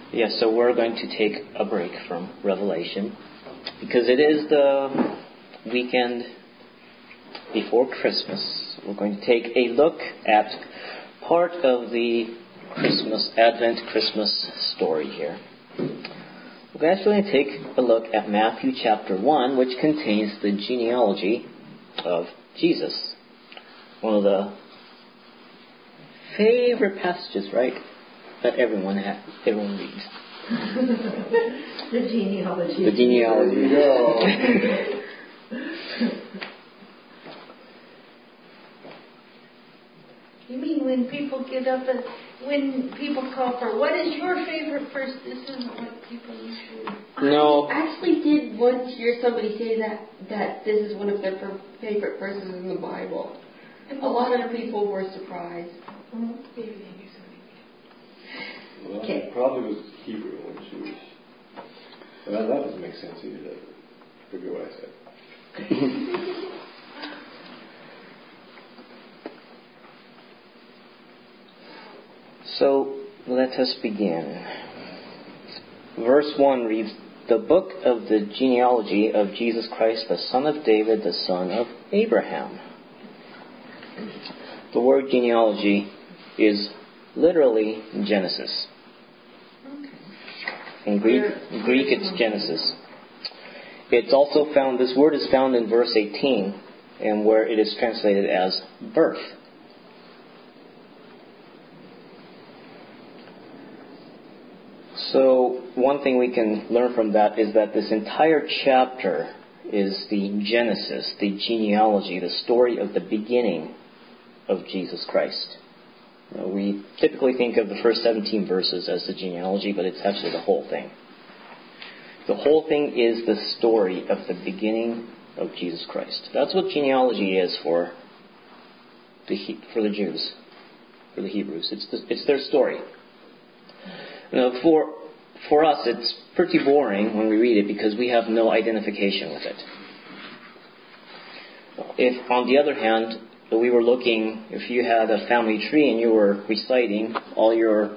Yes, so we're going to take a break from Revelation because it is the weekend before Christmas. We're going to take a look at part of the Advent Christmas story here. We're actually going to take a look at Matthew chapter 1, which contains the genealogy of Jesus. One of the favorite passages, right? That everyone reads. The genealogy. The genealogy. You mean when people get up and when people call for what is your favorite verse? This isn't what people usually. No. I actually did once hear somebody say that this is one of their favorite verses in the Bible. A lot of people were surprised. Well, it probably was Hebrew when she was. Well, that doesn't make sense either, does it? Forget what I said. So, let us begin. Verse 1 reads, "The book of the genealogy of Jesus Christ, the son of David, the son of Abraham." The word genealogy is literally Genesis. In Greek it's Genesis. It's also found, this word is found in verse 18, and where it is translated as birth. So, one thing we can learn from that is that this entire chapter is the Genesis, the genealogy, the story of the beginning of Jesus Christ. We typically think of the first 17 verses as the genealogy, but it's actually the whole thing. The whole thing is the story of the beginning of Jesus Christ. That's what genealogy is for the Jews, for the Hebrews. It's their story. Now, for us, it's pretty boring when we read it because we have no identification with it. If, on the other hand, we were looking, if you had a family tree and you were reciting all your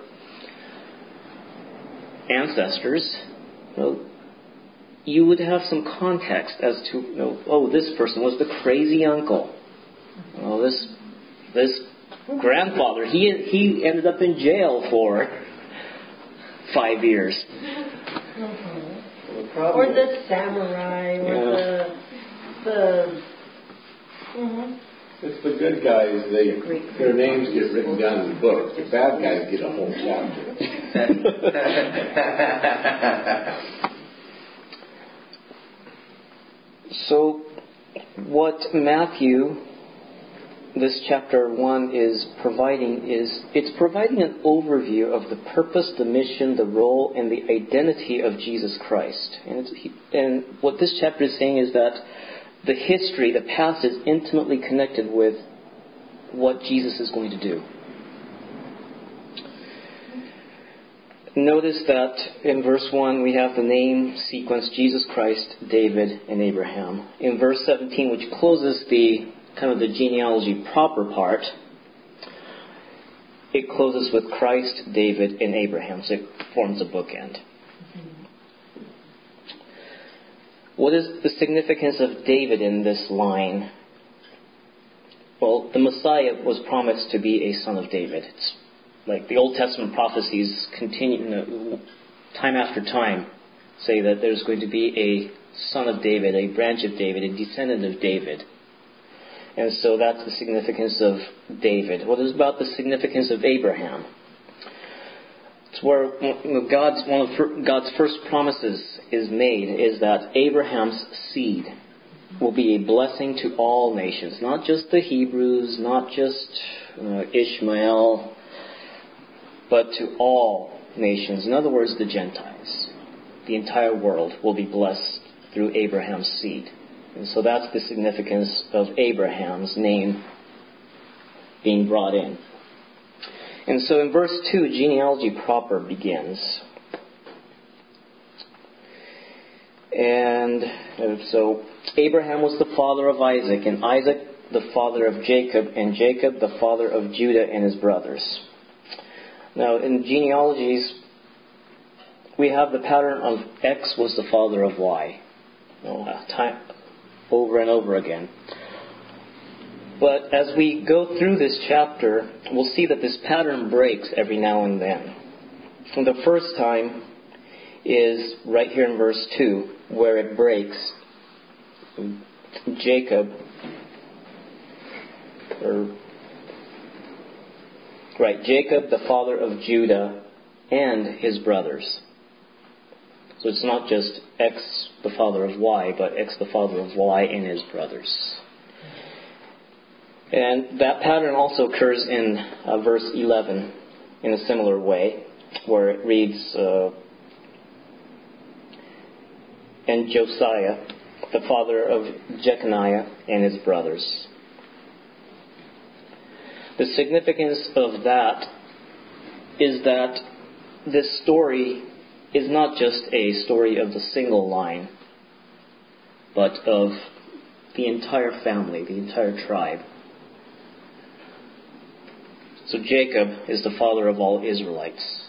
ancestors, you would have some context as to, this person was the crazy uncle. This grandfather, he ended up in jail for 5 years. Or the samurai, or the It's the good guys, their names get written down in the book. The bad guys get a whole chapter. So, what Matthew, this chapter 1 is providing it's providing an overview of the purpose, the mission, the role, and the identity of Jesus Christ. And what this chapter is saying is that the history, the past, is intimately connected with what Jesus is going to do. Notice that in verse 1 we have the name sequence, Jesus Christ, David, and Abraham. In verse 17, which closes the kind of the genealogy proper part, it closes with Christ, David, and Abraham. So it forms a bookend. What is the significance of David in this line? Well, the Messiah was promised to be a son of David. It's like the Old Testament prophecies continue, time after time, say that there's going to be a son of David, a branch of David, a descendant of David. And so that's the significance of David. What is about the significance of Abraham? It's where one of God's first promises is made, is that Abraham's seed will be a blessing to all nations, not just the Hebrews, not just Ishmael, but to all nations. In other words, the Gentiles. The entire world will be blessed through Abraham's seed. And so that's the significance of Abraham's name being brought in. And so in verse 2, genealogy proper begins. And so Abraham was the father of Isaac, and Isaac the father of Jacob, and Jacob the father of Judah and his brothers. Now, in genealogies, we have the pattern of X was the father of Y. Over and over again. But as we go through this chapter, we'll see that this pattern breaks every now and then. And the first time is right here in verse 2, where it breaks. Jacob, the father of Judah and his brothers. So it's not just X, the father of Y, but X, the father of Y and his brothers. And that pattern also occurs in verse 11 in a similar way, where it reads, and Josiah, the father of Jeconiah and his brothers. The significance of that is that this story is not just a story of the single line, but of the entire family, the entire tribe. So Jacob is the father of all Israelites.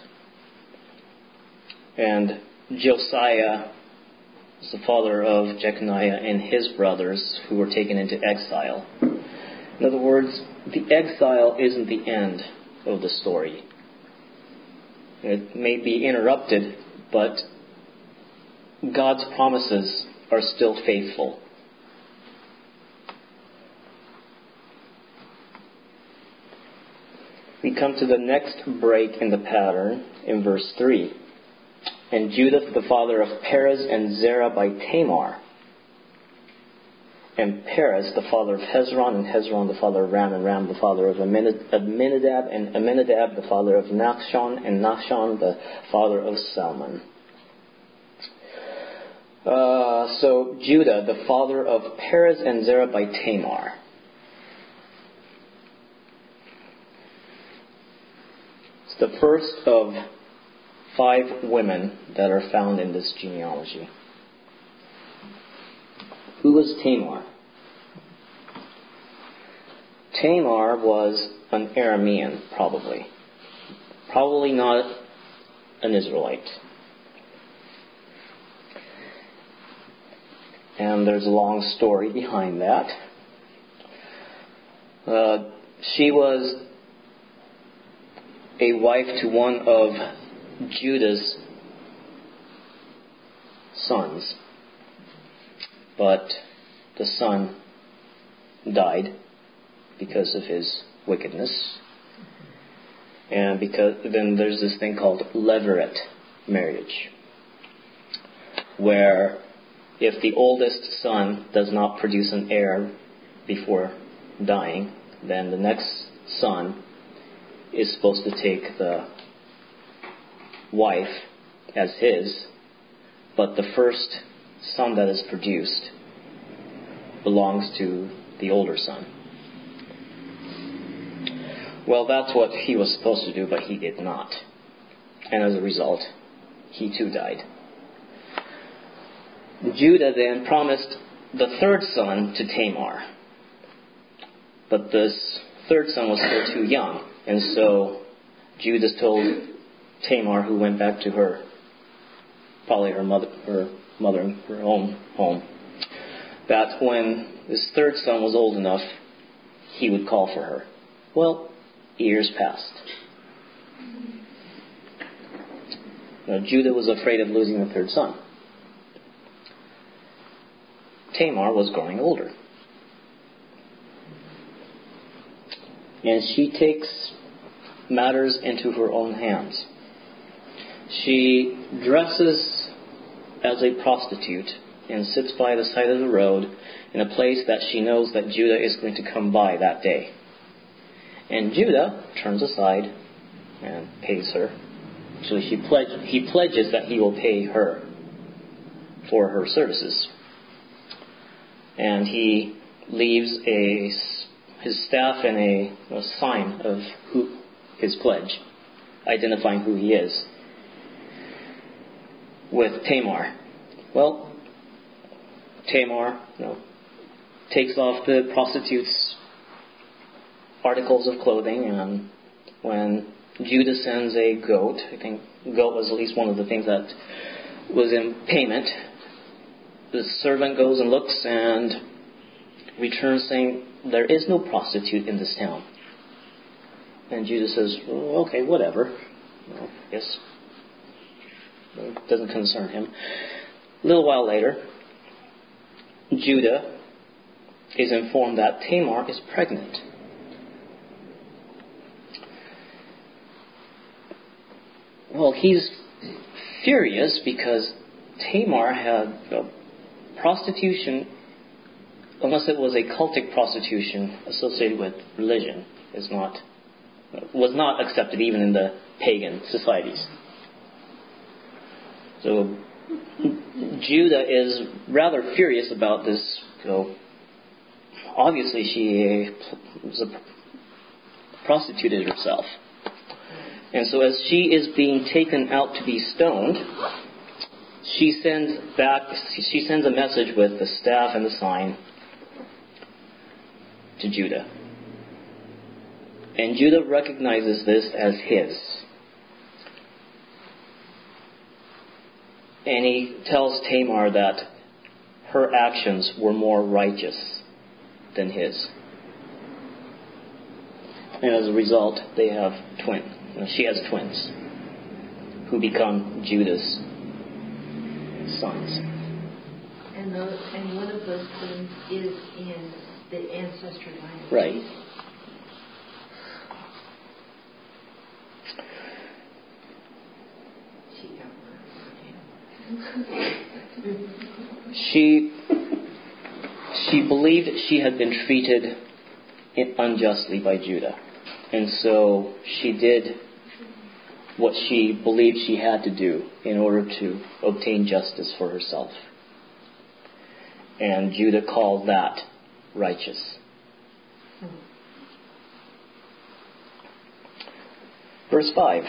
And Josiah is the father of Jeconiah and his brothers who were taken into exile. In other words, the exile isn't the end of the story. It may be interrupted, but God's promises are still faithful. We come to the next break in the pattern in verse 3. And Judah, the father of Perez and Zerah by Tamar. And Perez, the father of Hezron, and Hezron, the father of Ram, and Ram, the father of Amminadab, and Amminadab, the father of Nachshon, and Nachshon, the father of Salmon. So Judah, the father of Perez and Zerah by Tamar. It's the first of 5 women that are found in this genealogy. Who was Tamar? Tamar was an Aramean, probably. Probably not an Israelite. And there's a long story behind that. She was a wife to one of Judah's sons. But the son died because of his wickedness. And then there's this thing called levirate marriage, where if the oldest son does not produce an heir before dying, then the next son is supposed to take the wife as his, but the first son that is produced belongs to the older son. Well, that's what he was supposed to do, but he did not. And as a result, he too died. Judah then promised the third son to Tamar. But this third son was still too young. And so Judah told Tamar, who went back to her, probably her mother, her own home, that when this third son was old enough, he would call for her. Well, years passed. Now, Judah was afraid of losing the third son. Tamar was growing older. And she takes matters into her own hands. She dresses as a prostitute and sits by the side of the road in a place that she knows that Judah is going to come by that day. And Judah turns aside and pays her. Actually, he pledges that he will pay her for her services. And he leaves his staff and a sign of his pledge, identifying who he is, with Tamar. Well, Tamar, takes off the prostitute's articles of clothing, and when Judah sends a goat. I think goat was at least one of the things that was in payment. The servant goes and looks and returns saying, there is no prostitute in this town. And Judah says, well, okay, whatever. Well, yes. It doesn't concern him. A little while later, Judah is informed that Tamar is pregnant. Well, he's furious because Tamar had prostitution, unless it was a cultic prostitution associated with religion, was not accepted even in the pagan societies. So Judah is rather furious about this. Obviously, she was prostituted herself. And so as she is being taken out to be stoned, she sends a message with the staff and the sign to Judah. And Judah recognizes this as his. And he tells Tamar that her actions were more righteous than his. And as a result, they have she has twins who become Judah's sons. And one of those twins is in the ancestor line. Right. She believed she had been treated unjustly by Judah. And so she did what she believed she had to do in order to obtain justice for herself. And Judah called that righteous. Verse 5.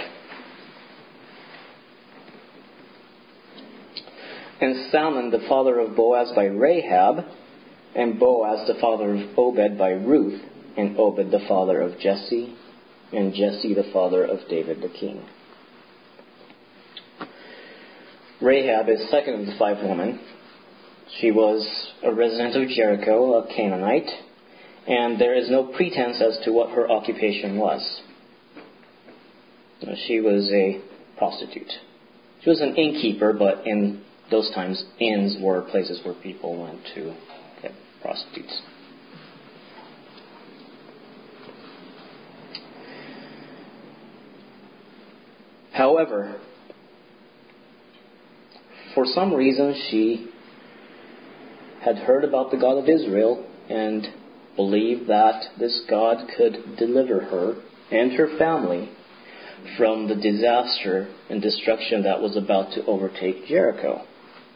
And Salmon, the father of Boaz by Rahab, and Boaz, the father of Obed by Ruth, and Obed, the father of Jesse, and Jesse, the father of David the king. Rahab is second of the 5 women. She was a resident of Jericho, a Canaanite, and there is no pretense as to what her occupation was. She was a prostitute. She was an innkeeper, but in those times, inns were places where people went to get prostitutes. However, for some reason, she had heard about the God of Israel and believed that this God could deliver her and her family from the disaster and destruction that was about to overtake Jericho.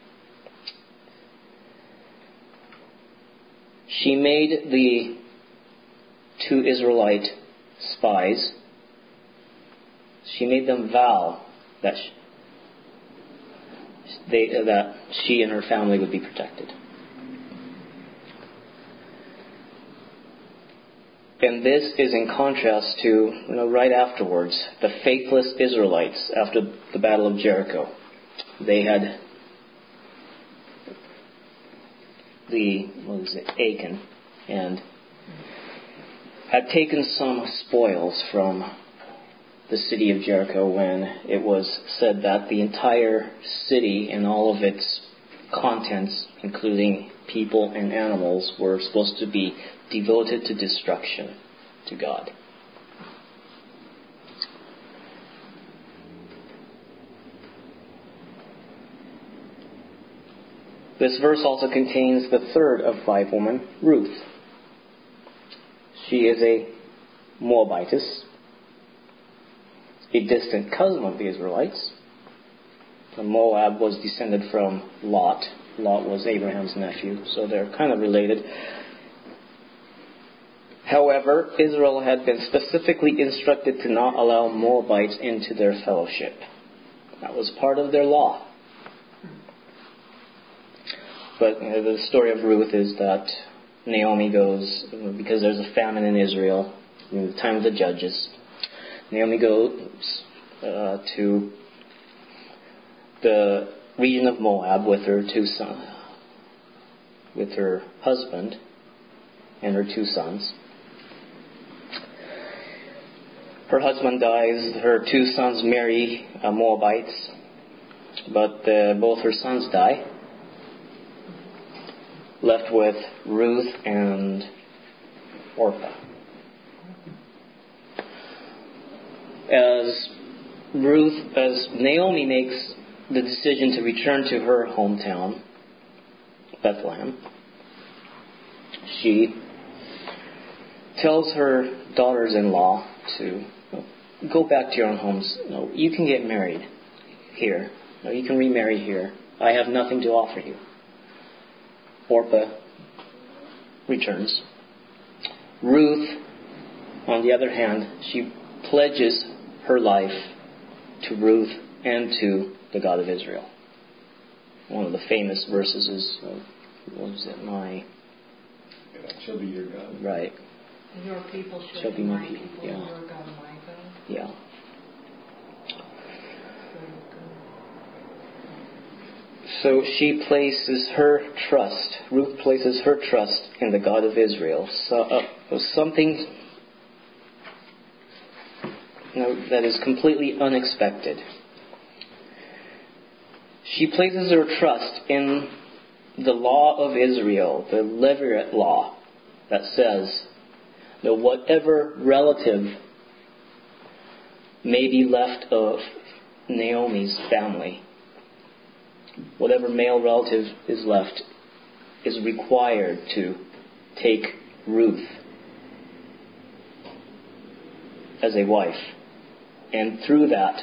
She made the 2 Israelite spies, she made them vow that she and her family would be protected. And this is in contrast to, right afterwards, the faithless Israelites after the Battle of Jericho. They had Achan, and had taken some spoils from the city of Jericho when it was said that the entire city and all of its contents, including people and animals, were supposed to be devoted to destruction to God. This verse also contains the third of 5 women, Ruth. She is a Moabitess, a distant cousin of the Israelites. Moab was descended from Lot. Lot was Abraham's nephew, so they're kind of related. However, Israel had been specifically instructed to not allow Moabites into their fellowship. That was part of their law. But the story of Ruth is that Naomi goes, because there's a famine in Israel, in the time of the judges. Naomi goes to the region of Moab with her husband and her 2 sons. Her husband dies. Her 2 sons marry Moabites, but both her sons die. Left with Ruth and Orpah. As Naomi makes the decision to return to her hometown, Bethlehem, she tells her daughters-in-law to go back to your own homes. No, you can get married here. No, you can remarry here. I have nothing to offer you. Orpah returns. Ruth, on the other hand, she pledges her life to Ruth and to the God of Israel. One of the famous verses is, what was it? God shall be your God. Right. Your people shall be my people, yeah. Your God my God. Yeah. So Ruth places her trust in the God of Israel. So, something that is completely unexpected. She places her trust in the law of Israel, the Levirate law, that says that whatever relative may be left of Naomi's family, whatever male relative is left, is required to take Ruth as a wife. And through that,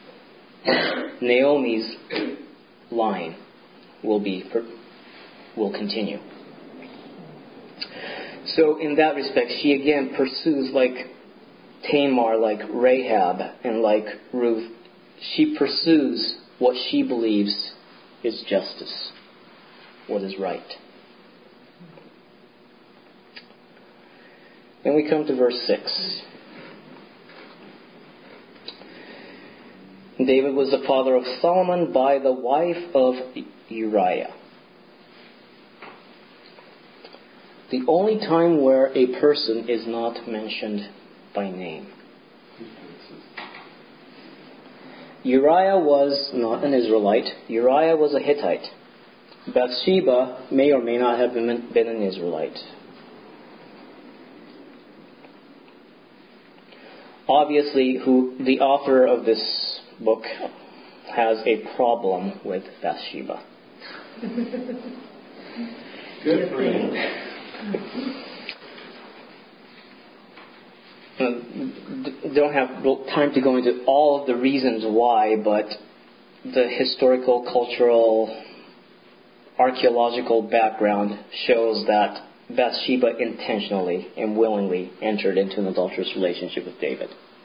Naomi's line will continue. So in that respect, she again pursues, like Tamar, like Rahab, and like Ruth, she pursues what she believes is justice, what is right. Then we come to verse 6. David was the father of Solomon by the wife of Uriah. The only time where a person is not mentioned by name. Uriah was not an Israelite. Uriah was a Hittite. Bathsheba may or may not have been an Israelite. Obviously, the author of this book has a problem with Bathsheba. Good for him. Don't have time to go into all of the reasons why, but the historical, cultural, archaeological background shows that Bathsheba intentionally and willingly entered into an adulterous relationship with David.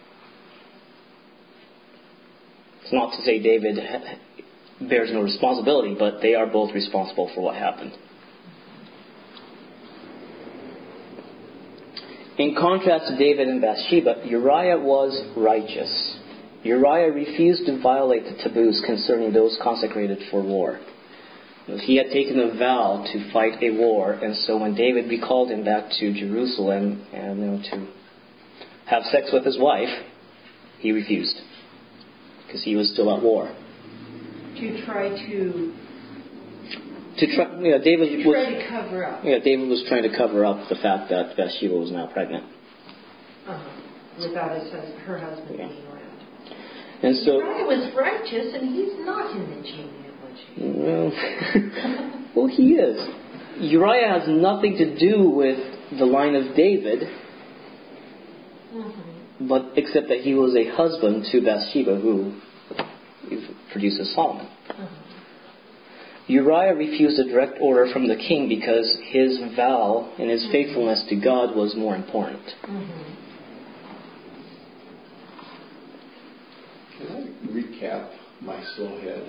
It's not to say David bears no responsibility, but they are both responsible for what happened. In contrast to David and Bathsheba, Uriah was righteous. Uriah refused to violate the taboos concerning those consecrated for war. He had taken a vow to fight a war, and so when David recalled him back to Jerusalem and to have sex with his wife, he refused because he was still at war. To try to cover up. Yeah, David was trying to cover up the fact that Bathsheba was now pregnant. Without her husband being around. And so Uriah was righteous, and he's not in the genealogy. Well, he is. Uriah has nothing to do with the line of David, but except that he was a husband to Bathsheba, who produces Solomon. Uriah refused a direct order from the king because his vow and his faithfulness to God was more important. Can I recap my slow head?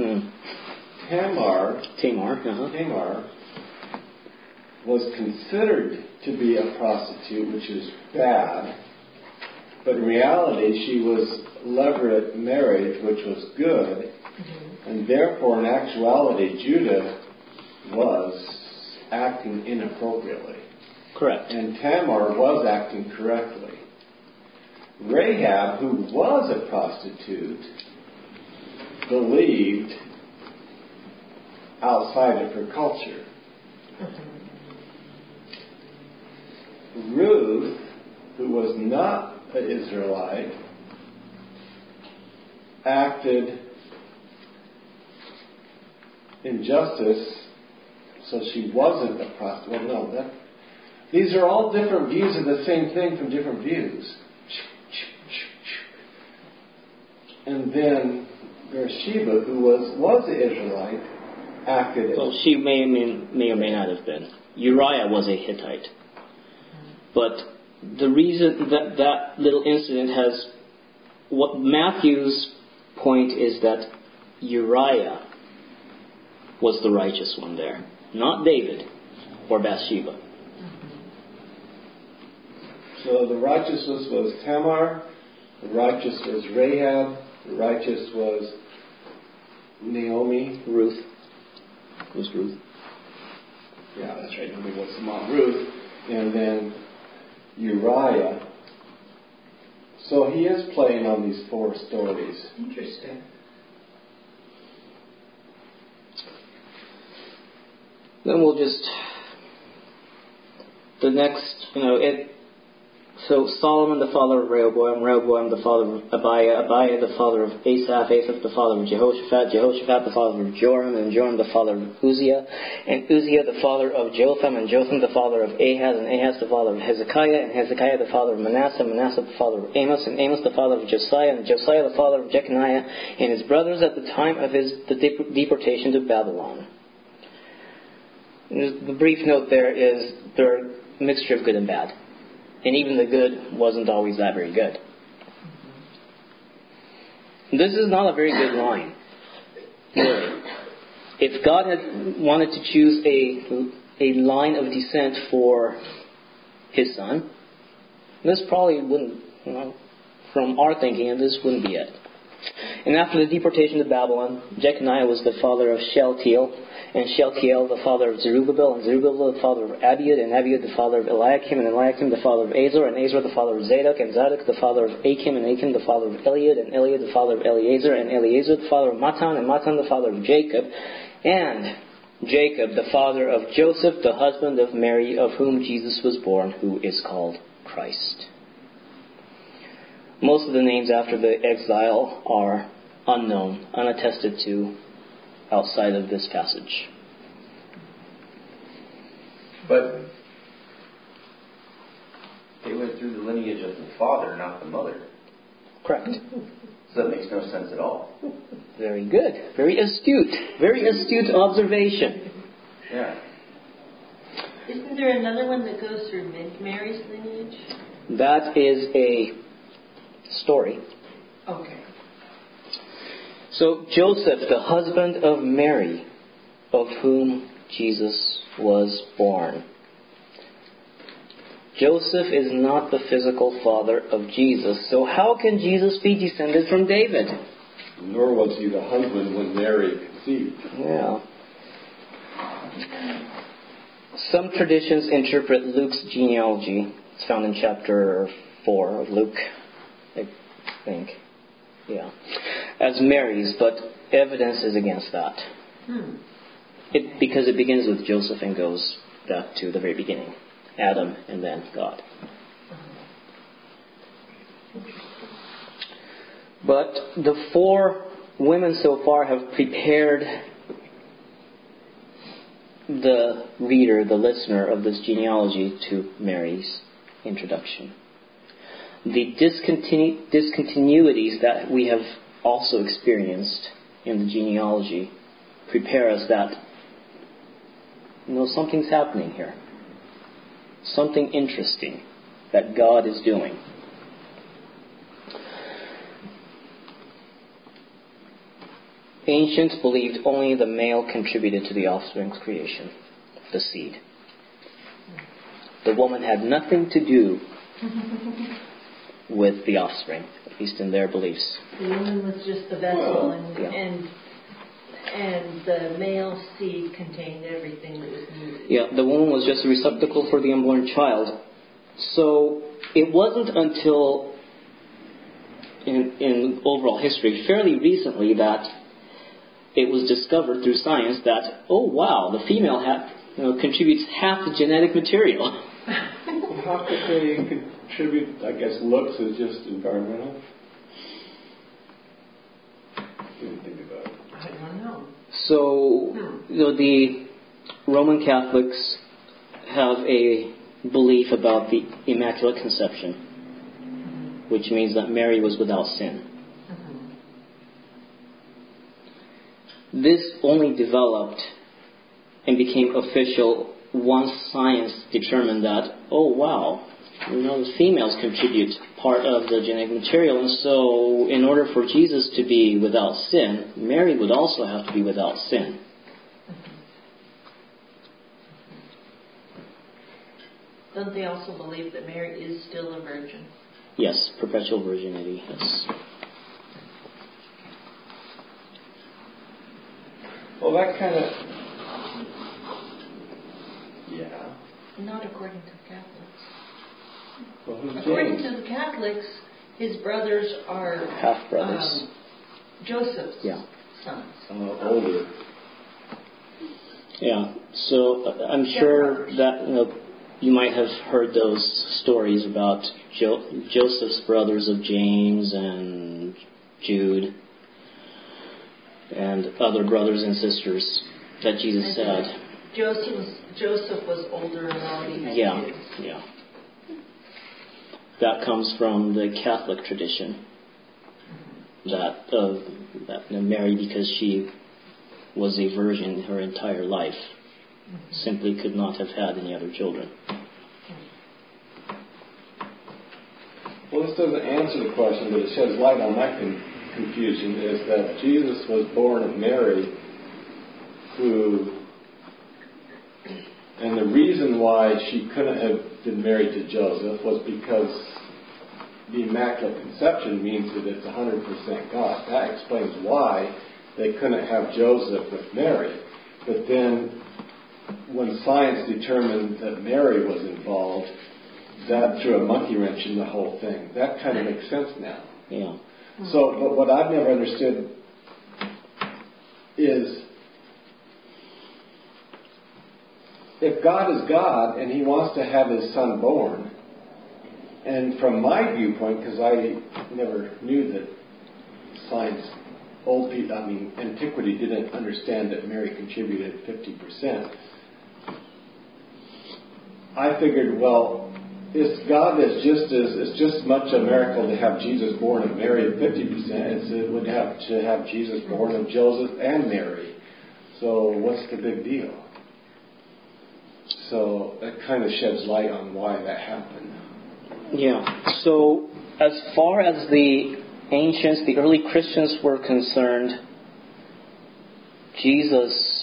Tamar was considered to be a prostitute, which is bad, But in reality, she was levirate marriage, which was good. And therefore, in actuality, Judah was acting inappropriately. Correct. And Tamar was acting correctly. Rahab, who was a prostitute, believed outside of her culture. Ruth, who was not an Israelite, acted in justice, so she wasn't a prostitute. Well, no, these are all different views of the same thing from different views. And then Bathsheba, who was an Israelite, acted. Well, she may or may not have been. Uriah was a Hittite. But the reason that little incident has... What Matthew's point is that Uriah was the righteous one there. Not David or Bathsheba. So the righteousness was Tamar, the righteous was Rahab, the righteous was Naomi. Ruth. It was Ruth. Yeah, that's right. Naomi was the mom, Ruth. And then Uriah. So he is playing on these four stories. Interesting. Then we'll just... The next, So Solomon the father of Rehoboam, Rehoboam the father of Abiah, Abiah the father of Asaph, Asaph the father of Jehoshaphat, Jehoshaphat the father of Joram, and Joram the father of Uzziah, and Uzziah the father of Jotham, and Jotham the father of Ahaz, and Ahaz the father of Hezekiah, and Hezekiah the father of Manasseh, Manasseh the father of Amos, and Amos the father of Josiah, and Josiah the father of Jeconiah, and his brothers at the time of the deportation to Babylon. The brief note there is there are a mixture of good and bad. And even the good wasn't always that very good. This is not a very good line. Really. If God had wanted to choose a line of descent for His Son, this probably wouldn't, from our thinking, this wouldn't be it. And after the deportation to Babylon, Jeconiah was the father of Shealtiel, and Shealtiel the father of Zerubbabel, and Zerubbabel the father of Abiud, and Abiud the father of Eliakim, and Eliakim the father of Azor, and Azor the father of Zadok, and Zadok the father of Achim, and Achim the father of Eliud, and Eliud the father of Eleazar, and Eleazar the father of Matan, and Matan the father of Jacob, and Jacob the father of Joseph, the husband of Mary, of whom Jesus was born, who is called Christ. Most of the names after the exile are unknown, unattested to, outside of this passage. But they went through the lineage of the father, not the mother. Correct. So that makes no sense at all. Very good. Very astute. Very astute observation. Yeah. Isn't there another one that goes through Mary's lineage? That is a story. Okay. So Joseph, the husband of Mary, of whom Jesus was born. Joseph is not the physical father of Jesus. So how can Jesus be descended from David? Nor was he the husband when Mary conceived. Yeah. Some traditions interpret Luke's genealogy. It's found in chapter 4 of Luke, I think. Yeah. As Mary's, but evidence is against that. Because it begins with Joseph and goes back to the very beginning. Adam and then God. But the four women so far have prepared the reader, the listener of this genealogy to Mary's introduction. The discontinuities that we have also experienced in the genealogy prepare us that something's happening here. Something interesting that God is doing. Ancients believed only the male contributed to the offspring's creation, the seed. The woman had nothing to do with the offspring, at least in their beliefs. The woman was just the vessel, and the male seed contained everything that was needed. Yeah, the woman was just a receptacle for the unborn child. So it wasn't until in overall history, fairly recently, that it was discovered through science that, oh wow, the female contributes half the genetic material. How could they contribute? I guess looks is just environmental. Didn't think about it. I don't know. So, the Roman Catholics have a belief about the Immaculate Conception, which means that Mary was without sin. This only developed and became official once science determined that, oh wow, the females contribute part of the genetic material, and so in order for Jesus to be without sin, Mary would also have to be without sin. Don't they also believe that Mary is still a virgin? Yes, perpetual virginity, yes. Well, that kind of... Yeah. Not according to Catholics. Well, who's According James? to the Catholics, his brothers are half-brothers. Joseph's sons. Older. Yeah, so I'm sure that you might have heard those stories about Joseph's brothers of James and Jude and other brothers and sisters that Jesus said. Joseph was older and already had kids. Yeah. That comes from the Catholic tradition. That Mary, because she was a virgin her entire life, simply could not have had any other children. Well, this doesn't answer the question, but it sheds light on my confusion, is that Jesus was born of Mary, and the reason why she couldn't have been married to Joseph was because the Immaculate Conception means that it's 100% God. That explains why they couldn't have Joseph with Mary. But then, when science determined that Mary was involved, that threw a monkey wrench in the whole thing. That kind of makes sense now. Yeah. So, but what I've never understood is, if God is God and He wants to have His Son born, and from my viewpoint, because I never knew that antiquity didn't understand that Mary contributed 50%. I figured, well, it's just as much a miracle to have Jesus born of Mary at 50% as it would have to have Jesus born of Joseph and Mary. So what's the big deal? So that kind of sheds light on why that happened. Yeah. So as far as the ancients, the early Christians were concerned, Jesus,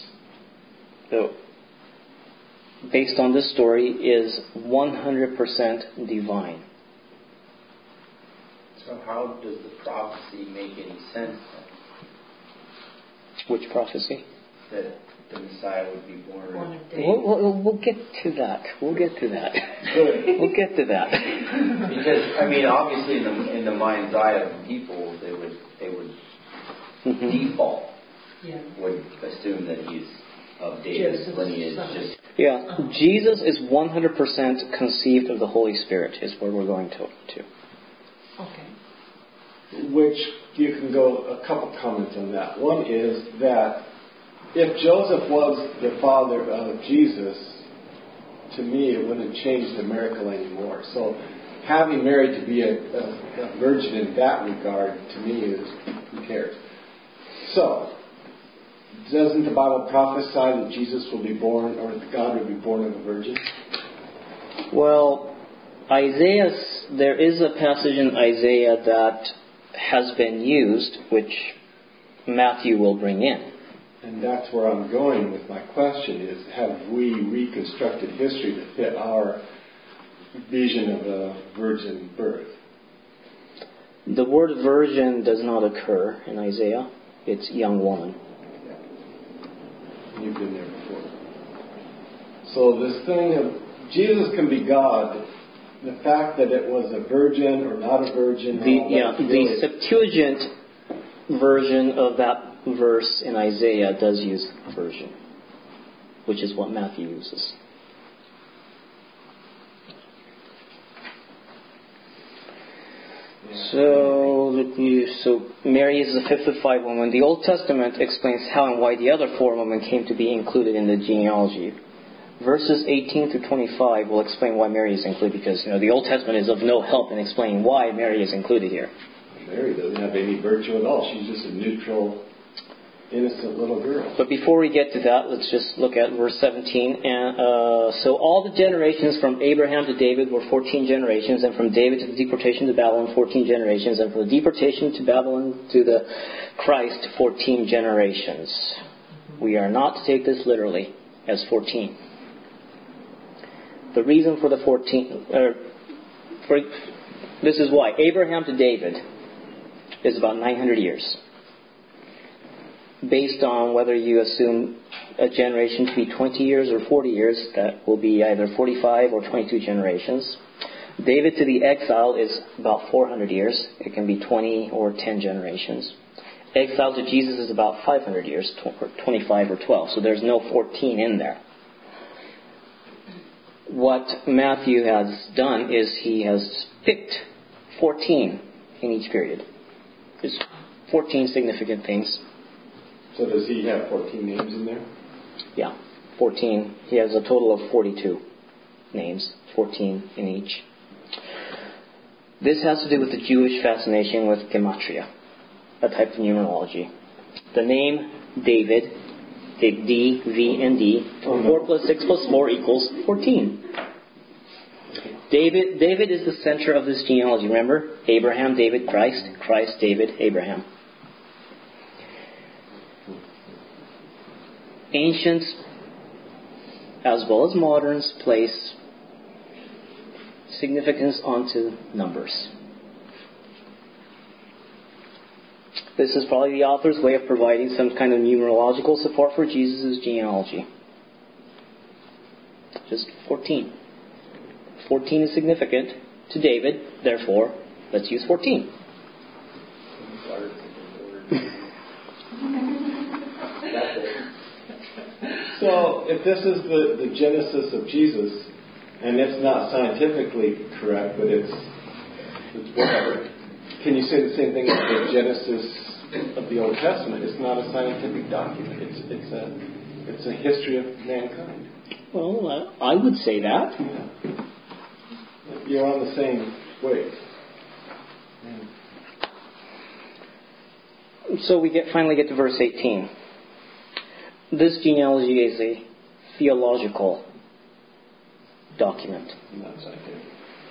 based on this story, is 100% divine. So how does the prophecy make any sense then? Which prophecy? That the Messiah would be born of David? We'll get to that. We'll get to that. Because, obviously in the mind's eye of people, they would default, would assume that he's of David's lineage. Jesus is 100% conceived of the Holy Spirit, is where we're going to. Okay. Which you can go a couple comments on that. One is that if Joseph was the father of Jesus, to me it wouldn't change the miracle anymore. So having Mary to be a virgin in that regard, to me, is who cares? So, doesn't the Bible prophesy that Jesus will be born, or that God will be born of a virgin? Well, there is a passage in Isaiah that has been used, which Matthew will bring in. And that's where I'm going with my question is, have we reconstructed history to fit our vision of a virgin birth? The word virgin does not occur in Isaiah. It's young woman. You've been there before. So this thing of Jesus can be God. The fact that it was a virgin or not a virgin. The Septuagint version of that verse in Isaiah does use virgin, which is what Matthew uses. So Mary is the fifth of five women. The Old Testament explains how and why the other four women came to be included in the genealogy. Verses 18 through 25 will explain why Mary is included, because the Old Testament is of no help in explaining why Mary is included here. Mary doesn't have any virtue at all. She's just a neutral, innocent little girl. But before we get to that, let's just look at verse 17. So all the generations from Abraham to David were 14 generations, and from David to the deportation to Babylon, 14 generations, and from the deportation to Babylon to the Christ, 14 generations. We are not to take this literally as 14. The reason for the 14, this is why. Abraham to David is about 900 years. Based on whether you assume a generation to be 20 years or 40 years, that will be either 45 or 22 generations. David to the exile is about 400 years. It can be 20 or 10 generations. Exile to Jesus is about 500 years, 25 or 12. So there's no 14 in there. What Matthew has done is he has picked 14 in each period. There's 14 significant things. So does he have 14 names in there? Yeah, 14. He has a total of 42 names, 14 in each. This has to do with the Jewish fascination with gematria, a type of numerology. The name David, D, V, and D, 4 plus 6 plus 4 equals 14. David is the center of this genealogy. Remember? Abraham, David, Christ. Christ, David, Abraham. Ancients, as well as moderns, place significance onto numbers. This is probably the author's way of providing some kind of numerological support for Jesus' genealogy. Just 14. 14 is significant to David, therefore, let's use 14. So, if this is the genesis of Jesus, and it's not scientifically correct, but it's whatever, can you say the same thing about the Genesis of the Old Testament? It's not a scientific document. It's a history of mankind. Well, I would say that. Yeah. You're on the same wave. Yeah. So we finally get to verse 18. This genealogy is a theological document. Not scientific.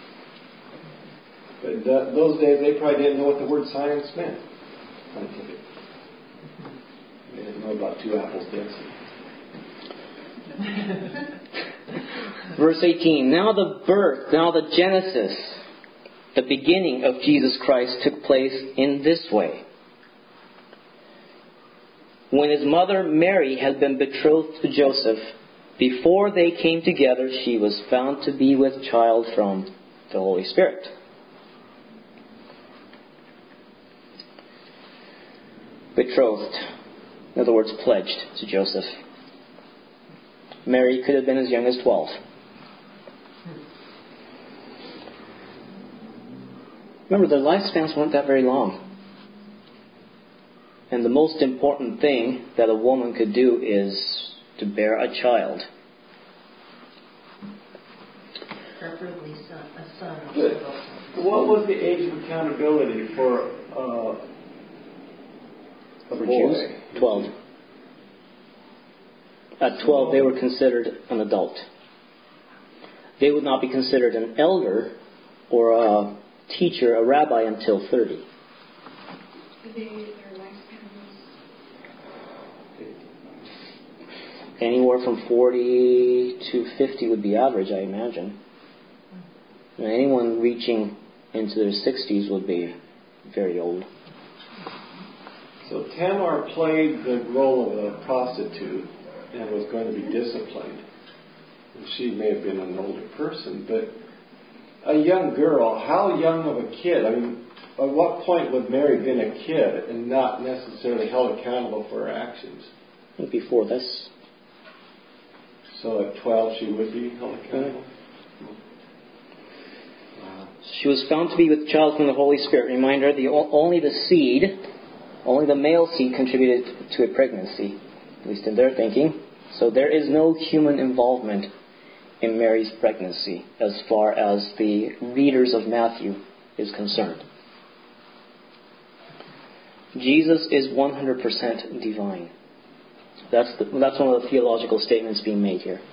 But those days, they probably didn't know what the word science meant. Scientific. They didn't know about two apples dancing. Verse 18. Now the Genesis, the beginning of Jesus Christ took place in this way. When his mother Mary had been betrothed to Joseph, before they came together, she was found to be with child from the Holy Spirit. Betrothed, in other words, pledged to Joseph. Mary could have been as young as 12. Remember, their lifespans weren't that very long. And the most important thing that a woman could do is to bear a child. Preferably a son. What was the age of accountability for a boy? Jews? 12. At 12, they were considered an adult. They would not be considered an elder or a teacher, a rabbi, until 30. Anywhere from 40 to 50 would be average, I imagine. And anyone reaching into their 60s would be very old. So Tamar played the role of a prostitute and was going to be disciplined. And she may have been an older person, but a young girl, how young of a kid? I mean, at what point would Mary have been a kid and not necessarily held accountable for her actions? I think before this. So at 12 she would be held accountable? Wow. She was found to be with child from the Holy Spirit. Reminder, only the male seed contributed to a pregnancy, at least in their thinking. So there is no human involvement in Mary's pregnancy as far as the readers of Matthew is concerned. Jesus is 100% divine. That's one of the theological statements being made here.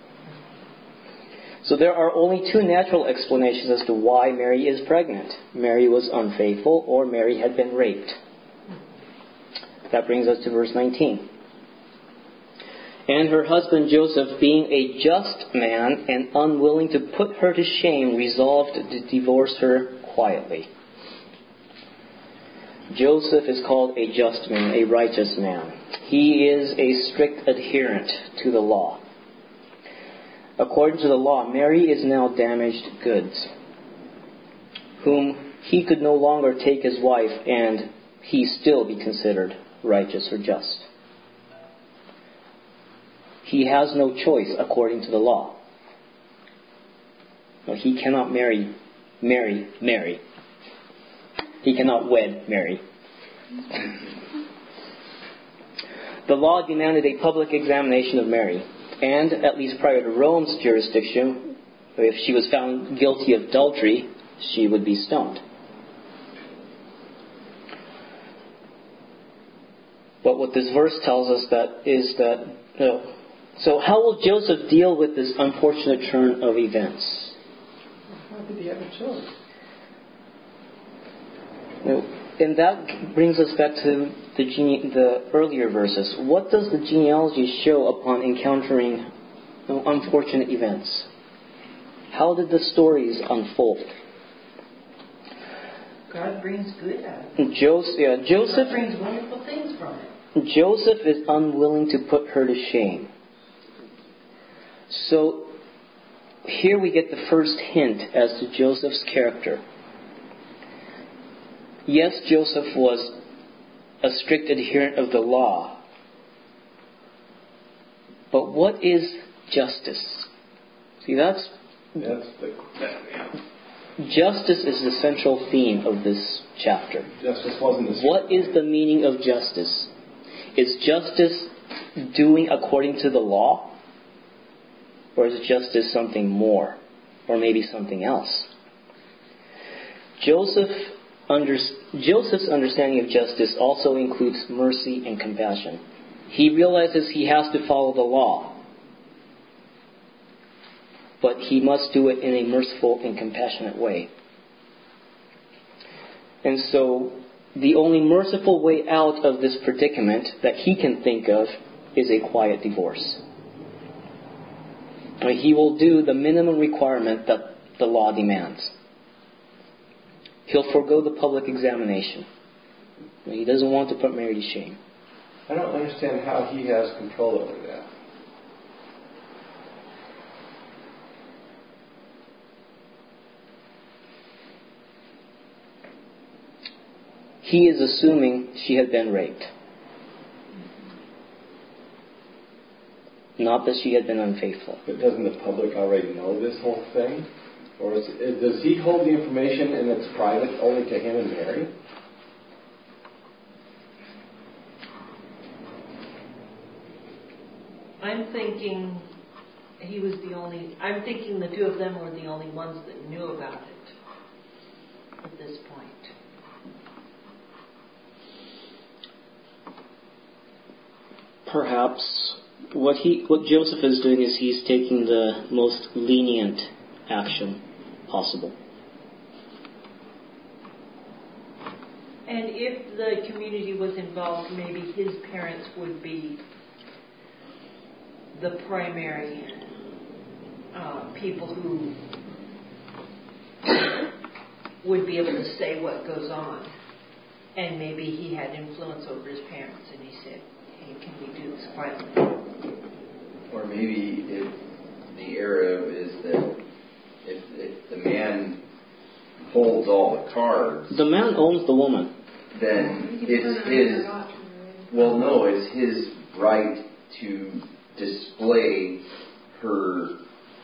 So there are only two natural explanations as to why Mary is pregnant. Mary was unfaithful, or Mary had been raped. That brings us to verse 19. And her husband Joseph, being a just man and unwilling to put her to shame, resolved to divorce her quietly. Joseph is called a just man, a righteous man. He is a strict adherent to the law. According to the law, Mary is now damaged goods, whom he could no longer take as wife and he still be considered righteous or just. He has no choice according to the law. No, he cannot marry Mary. He cannot wed Mary. The law demanded a public examination of Mary, and at least prior to Rome's jurisdiction, if she was found guilty of adultery, she would be stoned. But what this verse tells us so how will Joseph deal with this unfortunate turn of events? How did he have a choice? And that brings us back to the earlier verses. What does the genealogy show upon encountering unfortunate events? How did the stories unfold? God brings good out of it. Joseph God brings wonderful things from it. Joseph is unwilling to put her to shame. So here we get the first hint as to Joseph's character. Yes, Joseph was a strict adherent of the law. But what is justice? See, justice is the central theme of this chapter. Justice wasn't the What is the meaning of justice? Is justice doing according to the law? Or is justice something more? Or maybe something else? Joseph's understanding of justice also includes mercy and compassion. He realizes he has to follow the law, but he must do it in a merciful and compassionate way. And so the only merciful way out of this predicament that he can think of is a quiet divorce. He will do the minimum requirement that the law demands. He'll forego the public examination. He doesn't want to put Mary to shame. I don't understand how he has control over that. He is assuming she had been raped. Not that she had been unfaithful. But doesn't the public already know this whole thing? Or does he hold the information and it's private only to him and Mary? I'm thinking the two of them were the only ones that knew about it at this point. Perhaps what Joseph is doing is he's taking the most lenient action possible. And if the community was involved, maybe his parents would be the primary people who would be able to say what goes on. And maybe he had influence over his parents, and he said, "Hey, can we do this quietly?" Or maybe the error is that if the man holds all the cards, The man owns the woman. then it's his. Well, no, it's his right to display her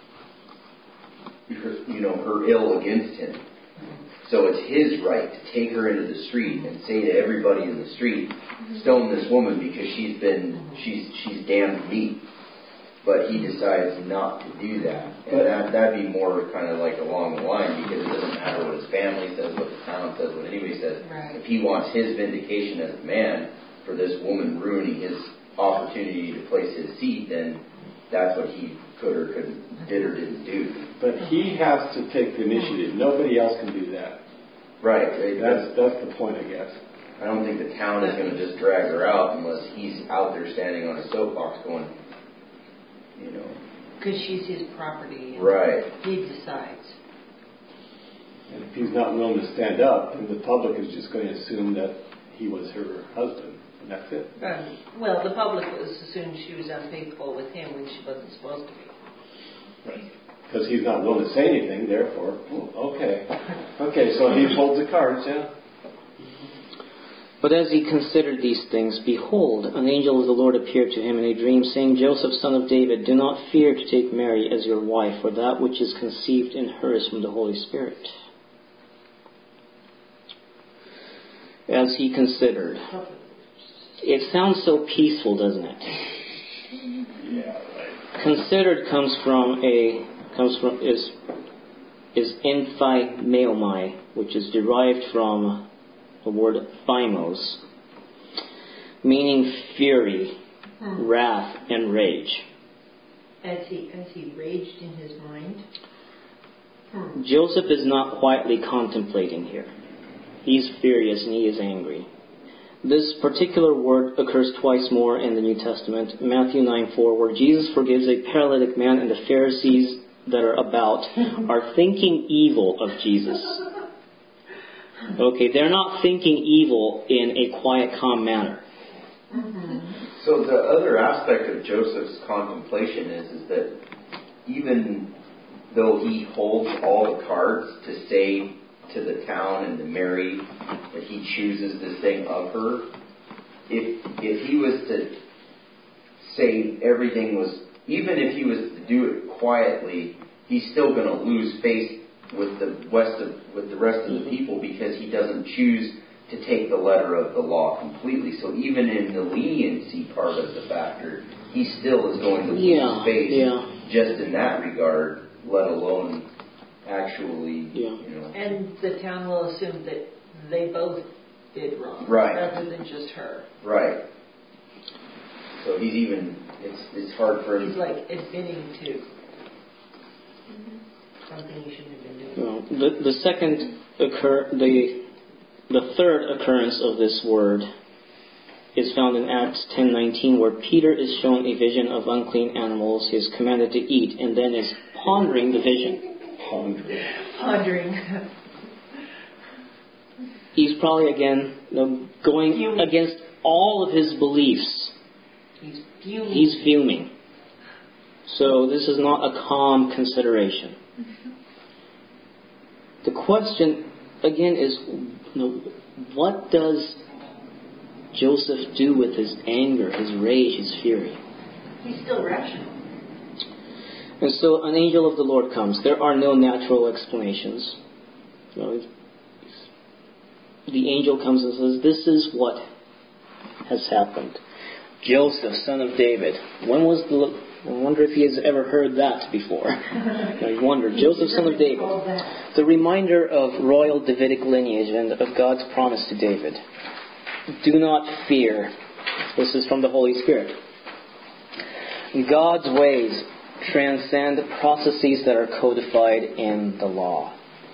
ill against him. So it's his right to take her into the street and say to everybody in the street, "Stone this woman because she's damned me." But he decides not to do that. And that'd be more kind of like along the line, because it doesn't matter what his family says, what the town says, what anybody says. Right. If he wants his vindication as a man for this woman ruining his opportunity to place his seat, then that's what he could or did or didn't do. But he has to take the initiative. Nobody else can do that. Right. That's the point, I guess. I don't think the town is going to just drag her out unless he's out there standing on a soapbox going, Because she's his property. And right. He decides. And if he's not willing to stand up, then the public is just going to assume that he was her husband, and that's it. Well, the public assumed she was unfaithful with him when she wasn't supposed to be. Right. Because he's not willing to say anything, therefore, okay. Okay, so he holds the cards, yeah. But as he considered these things, behold, an angel of the Lord appeared to him in a dream, saying, Joseph, son of David, do not fear to take Mary as your wife, for that which is conceived in her is from the Holy Spirit. As he considered. It sounds so peaceful, doesn't it? Yeah, right. Considered is enthymaiomai, which is derived from the word thymos, meaning fury, wrath, and rage. As he raged in his mind. Joseph is not quietly contemplating here. He's furious and he is angry. This particular word occurs twice more in the New Testament. Matthew 9:4, where Jesus forgives a paralytic man, and the Pharisees that are about are thinking evil of Jesus. Okay, they're not thinking evil in a quiet, calm manner. So the other aspect of Joseph's contemplation is that even though he holds all the cards to say to the town and to Mary that he chooses this thing of her, if he was to say everything was, even if he was to do it quietly, he's still going to lose face with the rest of the people, because he doesn't choose to take the letter of the law completely. So even in the leniency part of the factor, he still is going to lose face just in that regard, let alone actually, And the town will assume that they both did wrong, right, rather than just her. Right. So he's even, it's hard for him. He's like admitting to something he shouldn't have been doing. Well, the third occurrence of this word is found in Acts 10:19, where Peter is shown a vision of unclean animals he is commanded to eat, and then is pondering the vision. Pondering. He's probably again going against all of his beliefs. He's fuming. So this is not a calm consideration. The question again is, what does Joseph do with his anger, his rage, his fury? He's still rational. And so an angel of the Lord comes. There are no natural explanations. The angel comes and says, this is what has happened. Joseph, son of David. I wonder if he has ever heard that before. I wonder. Joseph, son of David. The reminder of royal Davidic lineage and of God's promise to David. Do not fear. This is from the Holy Spirit. God's ways transcend processes that are codified in the law.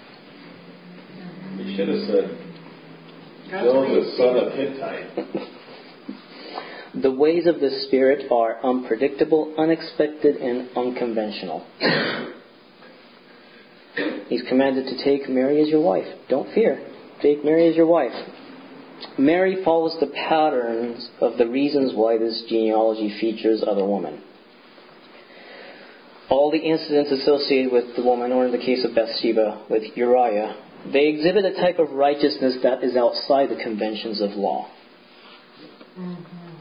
You should have said, Joseph, son of Hittite. The ways of the Spirit are unpredictable, unexpected, and unconventional. He's commanded to take Mary as your wife. Don't fear. Take Mary as your wife. Mary follows the patterns of the reasons why this genealogy features other women. All the incidents associated with the woman, or in the case of Bathsheba, with Uriah, they exhibit a type of righteousness that is outside the conventions of law. Mm-hmm.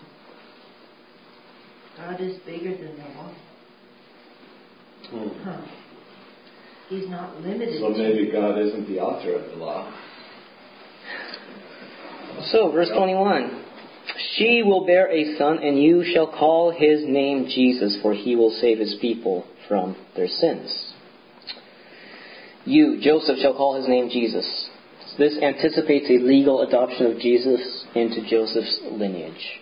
God is bigger than the law. Huh. He's not limited. So maybe God isn't the author of the law. So, verse 21. She will bear a son, and you shall call his name Jesus, for he will save his people from their sins. You, Joseph, shall call his name Jesus. This anticipates a legal adoption of Jesus into Joseph's lineage.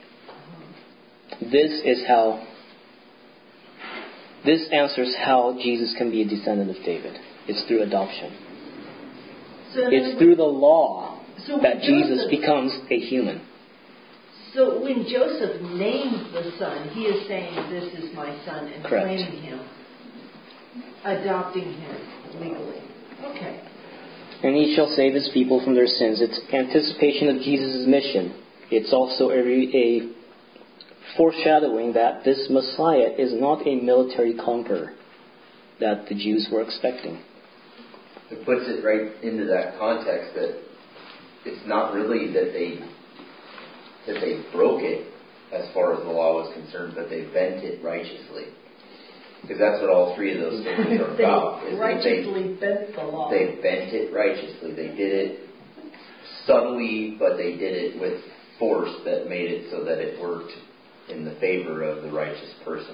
This answers how Jesus can be a descendant of David. It's through adoption. It's through the law that Jesus becomes a human. So when Joseph names the son, he is saying, "This is my son," and Correct. claiming him, adopting him legally. Okay. And he shall save his people from their sins. It's anticipation of Jesus' mission. It's also a foreshadowing that this Messiah is not a military conqueror that the Jews were expecting. It puts it right into that context that it's not really that they broke it as far as the law was concerned, but they bent it righteously. Because that's what all three of those things are about. They righteously bent the law. They bent it righteously. They did it subtly, but they did it with force that made it so that it worked in the favor of the righteous person.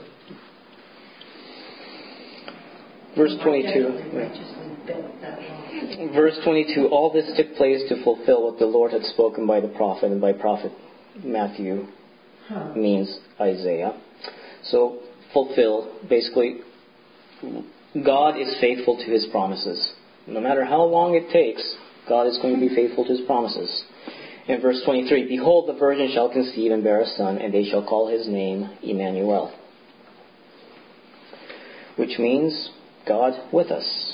Verse 22. Verse 22. All this took place to fulfill what the Lord had spoken by the prophet, and by prophet Matthew means Isaiah. So, fulfill, basically, God is faithful to his promises. No matter how long it takes, God is going to be faithful to his promises. In verse 23, behold, the virgin shall conceive and bear a son, and they shall call his name Emmanuel. Which means God with us.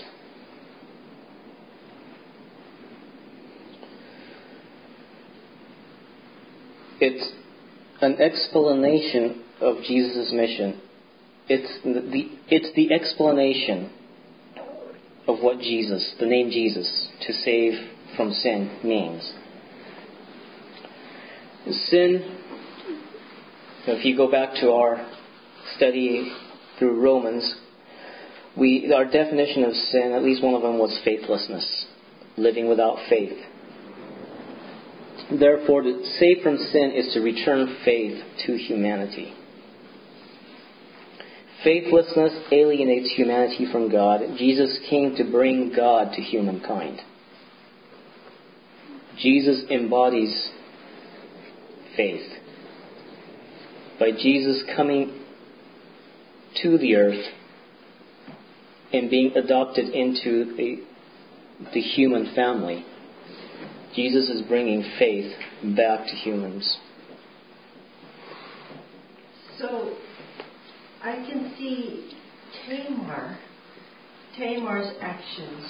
It's an explanation of Jesus' mission. It's the explanation of what Jesus, the name Jesus, to save from sin, means. Sin, if you go back to our study through Romans, our definition of sin, at least one of them, was faithlessness, living without faith. Therefore, to save from sin is to return faith to humanity. Faithlessness alienates humanity from God. Jesus came to bring God to humankind. Jesus embodies faith. By Jesus coming to the earth and being adopted into the human family, Jesus is bringing faith back to humans. So, I can see Tamar's actions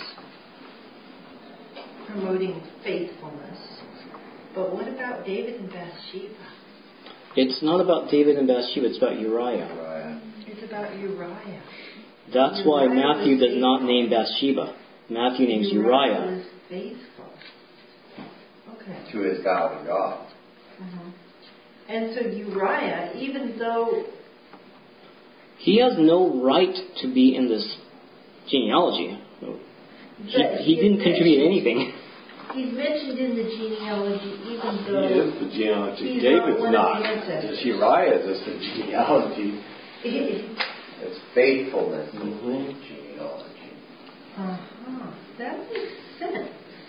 promoting faithfulness. But what about David and Bathsheba? It's not about David and Bathsheba, it's about Uriah. It's about Uriah. That's why Matthew does not name Bathsheba. Matthew names Uriah. Was faithful. Okay. To his vow to God. Uh-huh. And so Uriah, even though he has no right to be in this genealogy. He didn't contribute anything. He's mentioned in the genealogy, even though he is the genealogy. he's David's not. Uriah is the genealogy. It's faithfulness in genealogy. That makes sense.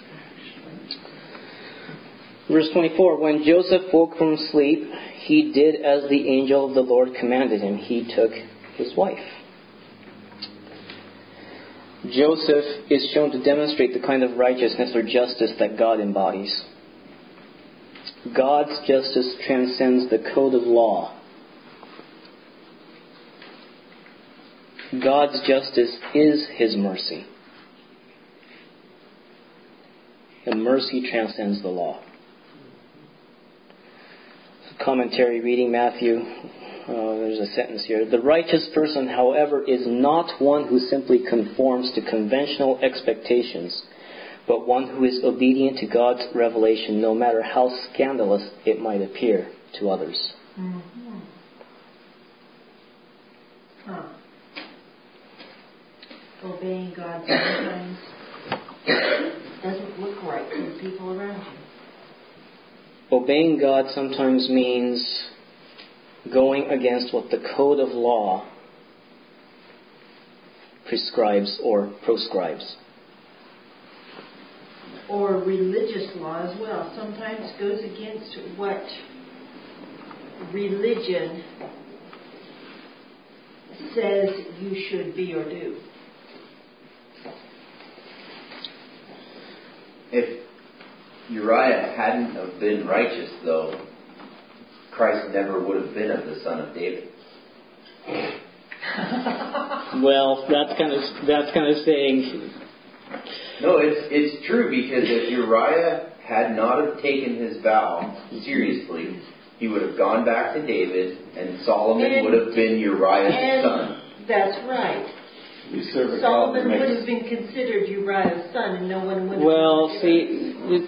Verse 24, when Joseph woke from sleep, he did as the angel of the Lord commanded him. He took his wife. Joseph is shown to demonstrate the kind of righteousness or justice that God embodies. God's justice transcends the code of law. God's justice is his mercy. And mercy transcends the law. commentary reading Matthew. There's a sentence here. The righteous person, however, is not one who simply conforms to conventional expectations, but one who is obedient to God's revelation, no matter how scandalous it might appear to others. Mm-hmm. Huh. Obeying God sometimes doesn't look right to the people around you. Obeying God sometimes means going against what the code of law prescribes or proscribes. Or religious law as well. Sometimes goes against what religion says you should be or do. If Uriah hadn't have been righteous, though, Christ never would have been of the son of David. Well, that's kind of saying. No, it's true, because if Uriah had not have taken his vow seriously, he would have gone back to David, and Solomon would have been Uriah's son. That's right. Solomon would have been considered Uriah's son, and no one would have. Well, see,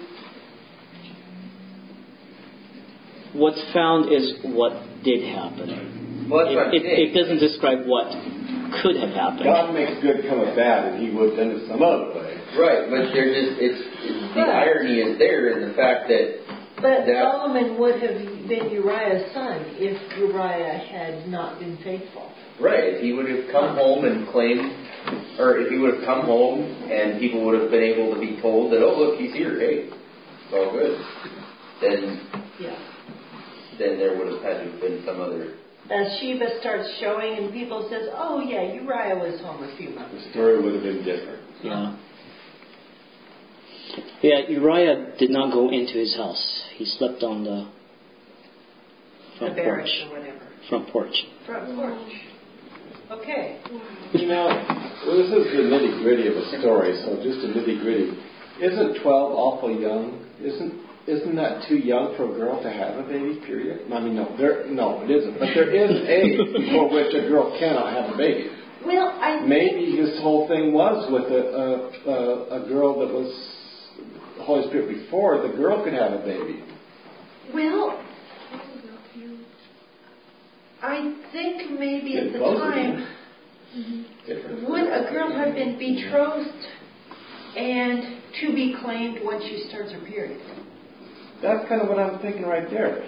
what's found is what did happen. Well, it doesn't describe what could have happened. God makes good come of bad, and He would have done it some other way. Right, but the irony is there in the fact that. But Solomon would have been Uriah's son if Uriah had not been faithful. Right, if he would have come home and claimed, or if he would have come home and people would have been able to be told that, oh look, he's here, hey, it's all good, then there would have had to have been some other. Bathsheba starts showing, and people says, "Oh yeah, Uriah was home a few months." The story would have been different. Yeah, Uriah did not go into his house. He slept on the front porch. Or whatever. Front porch. Front porch. Okay. You know, this is the nitty-gritty of a story, so just the nitty-gritty. Isn't 12 awful young? Isn't that too young for a girl to have a baby, period? I mean, no, it isn't. But there is an age before which a girl cannot have a baby. Well, maybe his whole thing was with a girl that was the Holy Spirit before the girl could have a baby. Well, I think maybe at the time, would a girl have been betrothed and to be claimed when she starts her period? That's kind of what I'm thinking right there.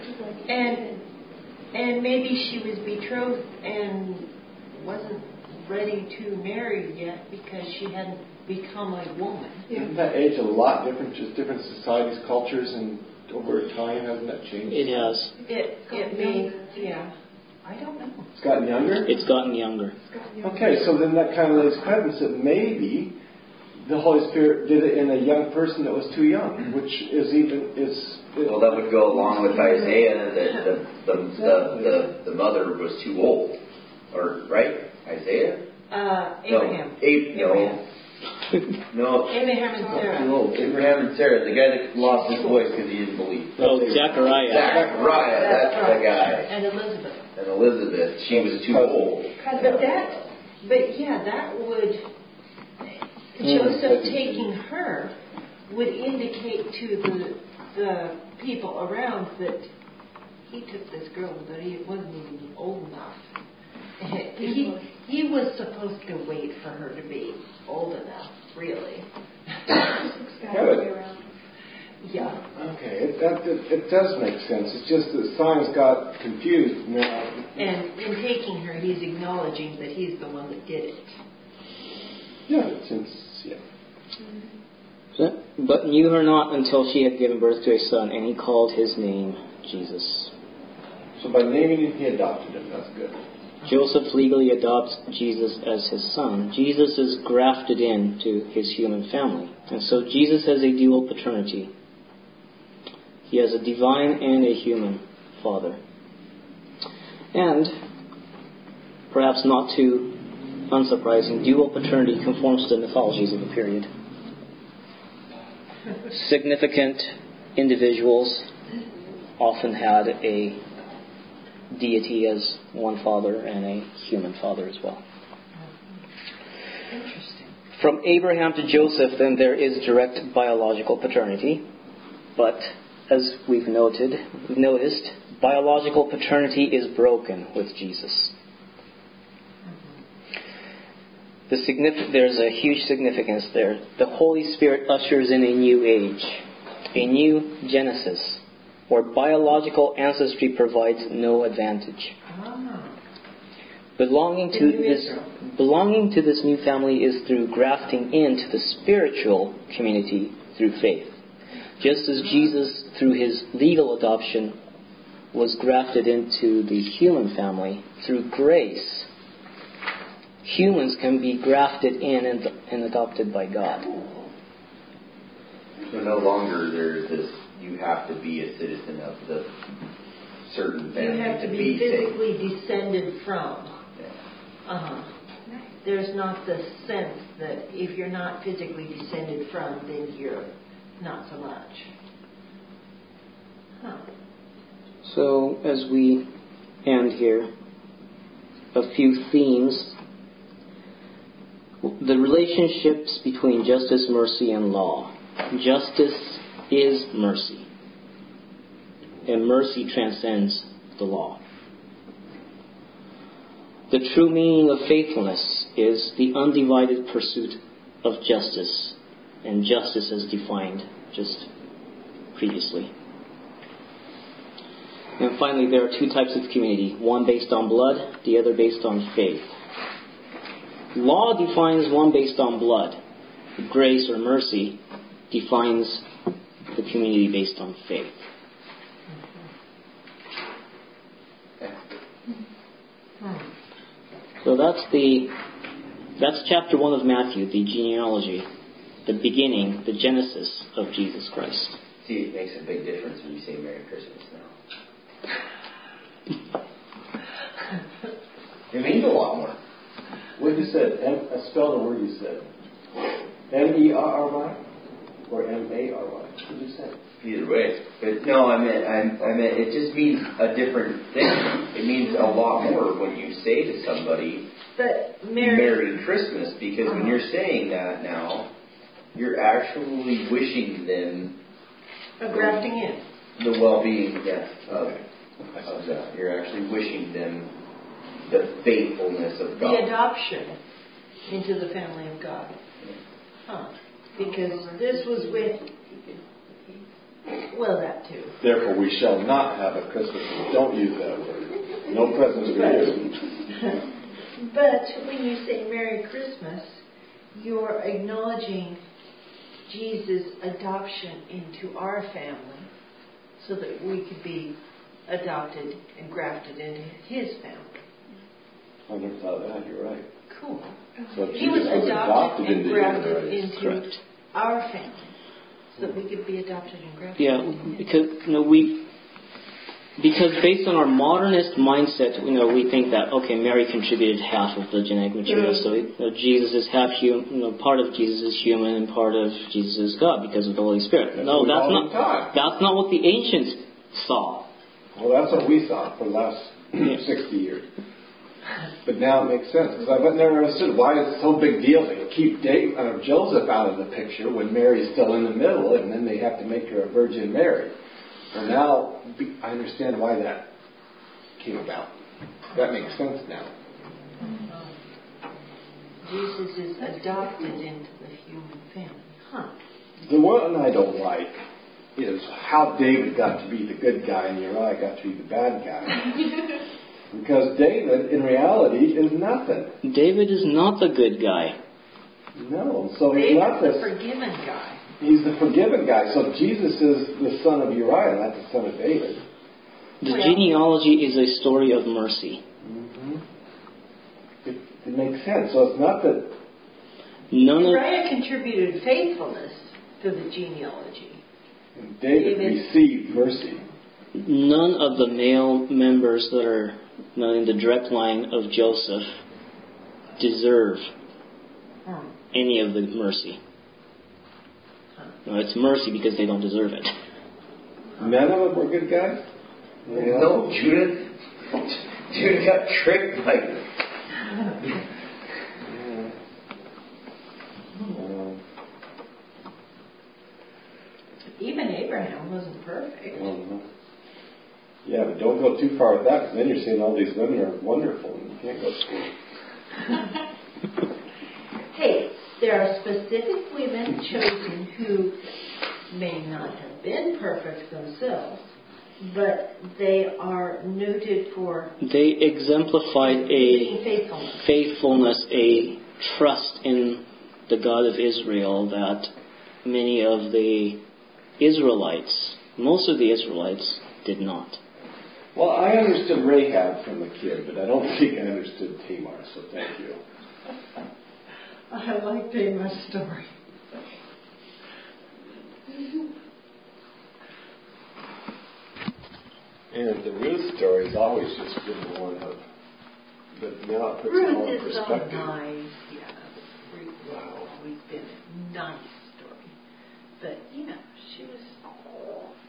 And maybe she was betrothed and wasn't ready to marry yet because she hadn't become a woman. Isn't that age a lot different, just different societies, cultures, and over time, hasn't that changed? It has. It may, yeah. I don't know. It's gotten younger? It's gotten younger. Okay, so then that kind of lays credence that maybe the Holy Spirit did it in a young person that was too young, which is well, that would go along with Isaiah, that the mother was too old, or right? Isaiah? Abraham. No. Abraham and Sarah. Abraham and Sarah, the guy that lost his voice because he didn't believe. Oh, Zechariah. Zechariah, that's the guy. And Elizabeth. She was too old. But that would, Joseph taking her would indicate to the people around that he took this girl, but he wasn't even old enough. He was supposed to wait for her to be old enough, really. Yeah. Okay, it does make sense. It's just that science got confused now. And in taking her, he's acknowledging that he's the one that did it. Yeah. But knew her not until she had given birth to a son, and he called his name Jesus. So by naming him, he adopted him. That's good. Joseph legally adopts Jesus as his son. Jesus is grafted into his human family. And so Jesus has a dual paternity. He has a divine and a human father. And, perhaps not too unsurprising, dual paternity conforms to the mythologies of the period. Significant individuals often had a deity as one Father and a human Father as well. Interesting. From Abraham to Joseph, then, there is direct biological paternity. But as we've noticed, biological paternity is broken with Jesus. There's a huge significance there. The Holy Spirit ushers in a new age, a new Genesis, where biological ancestry provides no advantage. Belonging to this new family is through grafting into the spiritual community through faith. Just as Jesus, through his legal adoption, was grafted into the human family through grace, humans can be grafted in and adopted by God. So no longer there's this, you have to be a citizen of the certain family. You have to be physically descended from. There's not the sense that if you're not physically descended from, then you're not so much. So, as we end here, a few themes. The relationships between justice, mercy, and law. Justice is mercy, and mercy transcends the law. The true meaning of faithfulness is the undivided pursuit of justice, and justice as defined just previously. And finally, there are two types of community, one based on blood, the other based on faith. Law defines one based on blood. Grace or mercy defines the community based on faith. So that's chapter 1 of Matthew, the genealogy, the beginning, the genesis of Jesus Christ. See, it makes a big difference when you say Merry Christmas now. It means a lot more. What you said, spell the word you said. M-E-R-R-Y or M-A-R-Y? What did you say? Either way. But no, I meant it just means a different thing. It means a lot more when you say to somebody, Merry Christmas, because when you're saying that now, you're actually wishing them grafting in. The well-being, of that. You're actually wishing them the faithfulness of God. The adoption into the family of God. Because this was with, that too. Therefore, we shall not have a Christmas. Don't use that word. No presents for you. But when you say Merry Christmas, you're acknowledging Jesus' adoption into our family so that we could be adopted and grafted into his family. I never thought of that. You're right. Cool. So He was adopted and grafted into Correct. our family so that we could be adopted and grafted. Yeah, because based on our modernist mindset, we think that Mary contributed half of the genetic material, so Jesus is half human. Part of Jesus is human, and part of Jesus is God because of the Holy Spirit. That's not what the ancients saw. Well, that's what we saw for the last 60 years. But now it makes sense because I've never understood why it's so big deal to keep Joseph out of the picture when Mary's still in the middle, and then they have to make her a Virgin Mary. Well, now I understand why that came about. That makes sense now. Jesus is adopted into the human family. The one I don't like is how David got to be the good guy and Uriah got to be the bad guy. Because David, in reality, is nothing. David is not the good guy. No, so he's not the forgiven guy. He's the forgiven guy. So Jesus is the son of Uriah, not the son of David. The genealogy is a story of mercy. Mm-hmm. It makes sense. So it's not that Uriah contributed faithfulness to the genealogy. And David received mercy. None of the male members that are in the direct line of Joseph deserve any of the mercy. No, it's mercy because they don't deserve it. None of them were good guys? No, Judith. Judah got tricked by. Even Abraham wasn't perfect. Yeah, but don't go too far with that, because then you're saying all these women are wonderful and you can't go through. Hey, there are specific women chosen who may not have been perfect themselves, but they are noted for... They exemplified a faithfulness, a trust in the God of Israel that many of the Israelites, most of the Israelites, did not. Well, I understood Rahab from a kid, but I don't think I understood Tamar, so thank you. I like Tamar's story. And the Ruth story's always just been one of, but now it puts it all in Ruth is so perspective. nice. Yeah, Ruth has always been a nice story. But, she was